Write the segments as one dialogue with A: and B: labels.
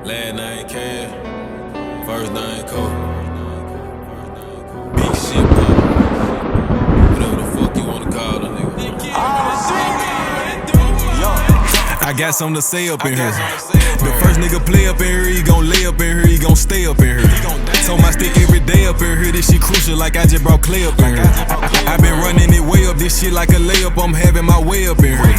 A: Last name Cash, first name Cole. Big shit, bro. Whatever the fuck you wanna call them, nigga.
B: I got something to say up in here. The first nigga play up in here, he gon' lay up in here, he gon' stay up in here. Told my stick every day up in here, this shit crucial like I just brought clay up in here. I been running it way up, this shit like a layup, I'm having my way up in here.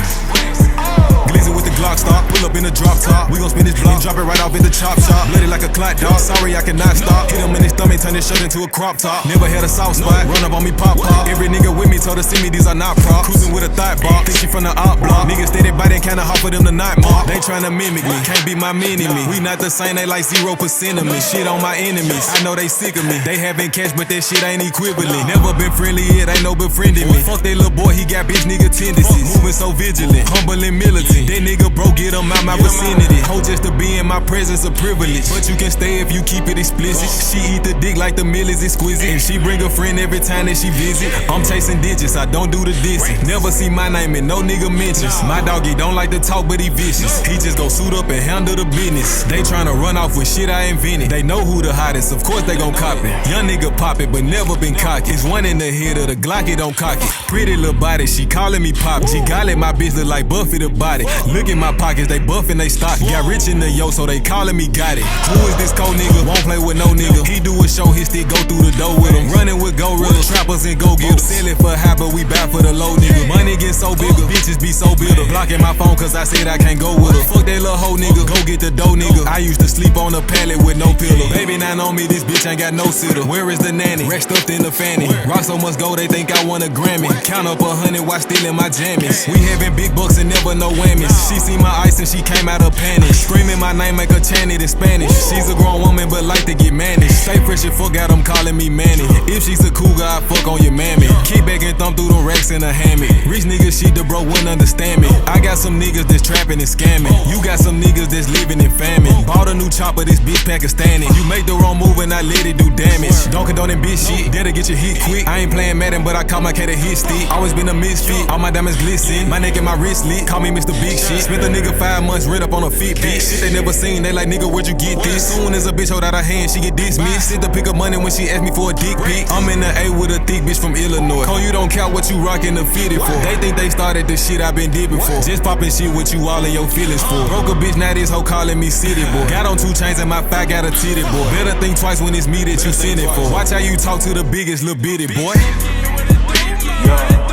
B: Glizzy with the Glock stock, pull up in the drop top. We gon' spin this block, drop it right off in the chop shop. Bloody like a clot dog, sorry I cannot stop. Hit him in his stomach, turn his shirt into a crop top. Never had a soft spot, run up on me pop pop. Every nigga with me told her see me, these are not props. Cruising with a thought box, think she from the op block. Niggas steady biting, kinda hard for them to not mark. They tryna mimic me, can't be my mini me. We not the same, they like 0% of me. Shit on my enemies, I know they sick of me. They having cash, but that shit ain't equivalent. Never been friendly, it ain't no befriending me. Fuck that little boy, he got bitch nigga tendencies. Moving so vigilant, humble and militant. That nigga broke, get him out my vicinity. Hoe just to be in my presence a privilege. But you can stay if you keep it explicit. She eat the dick like the meal is exquisite. And she bring a friend every time that she visit. I'm chasing digits, I don't do the dissing. Never see my name in no nigga mentions. My doggy don't like to talk, but he vicious. He just go suit up and handle the business. They tryna run off with shit I invented. They know who the hottest, of course they gon' cop it. Young nigga pop it, but never been cocky. It's one in the head of the Glock, it don't cock it. Pretty little body, she calling me pop. She got my bitch look like Buffy the body. Look in my pockets, they buffin' they stock. Got rich in the yo, so they calling me got it. Who is this cold nigga? Won't play with no nigga. He do a show, his stick go through the door with him. Running with gorillas, trappers and go getters. Sell it for high, but we bad for the low nigga. Money get so bigger, bitches be so bitter. Blocking my phone cause I said I can't go with her. Fuck that little hoe nigga, go get the dough nigga. I used to sleep on a pallet with no pillow. Baby not on me, this bitch ain't got no sitter. Where is the nanny? Rest stuffed in the fanny. Rock so much gold, they think I want a Grammy. Count up 100 while stealing my jammies. We having big bucks and never no whammies. She see my ice and she came out of panic. Screaming my name, make her chant it in Spanish. She's a grown woman but like to get managed. Stay fresh and fuck out, them calling me Manny. If she's a cougar, I fuck on your mammy. Kick back and thumb through them racks in a hammock. Rich niggas, she the bro wouldn't understand me. I got some niggas that's trapping and scamming. You got some niggas that's living in famine. Bought a new chopper, this bitch Pakistani. You make the wrong move and I let it do damage. Don't condone that bitch shit, that'll get you hit quick. I ain't playing Madden, but I call my cat a hit stick. Always been a misfit, all my diamonds glisten. My neck and my wrist lit, call me Mr. Big Shit. Spent a nigga 5 months red up on a fit bitch. Shit they never seen, they like nigga where'd you get this? Soon as a bitch hold out her hand, she get dismissed. Sent to pick up money when she asked me for a dick pic. I'm in the A with a thick bitch from Illinois. Cole, you don't count what you rockin' the fitted for. They think they started the shit I been did before. Just poppin' shit with you all in your feelings for. Broke a bitch, now this hoe calling me city boy. Got on 2 chains and my thigh got a titty boy. Better think twice when it's me that you send it for. Watch how you talk to the biggest little bitty boy.
C: Yeah.